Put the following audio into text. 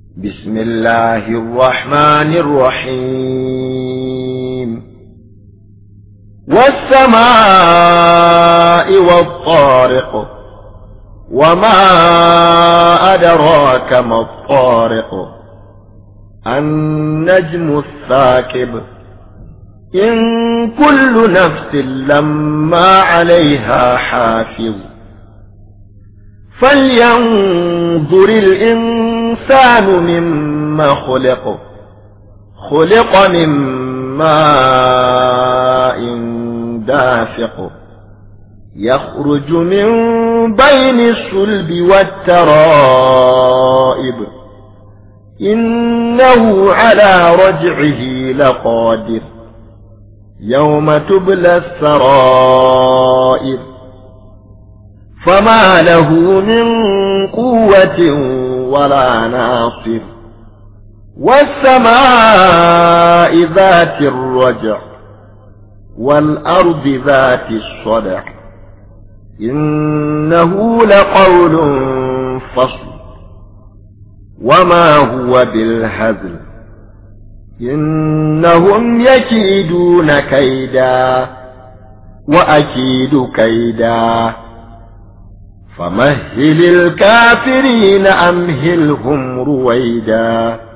بسم الله الرحمن الرحيم والسماء والطارق وما أدراك ما الطارق النجم الثاقب إن كل نفس لما عليها حافظ فلينظر الإنسان مما خلق من ماء دافق يخرج من بين الصلب والترائب إنه على رجعه لقادر يوم تبلى السرائر فما له من قوة ولا ناصر والسماء ذات الرجع والأرض ذات الصدع إنه لقول فصل وما هو بالهزل إنهم يكيدون كيدا وأكيد كيدا فمهل الكافرين أمهلهم رويدا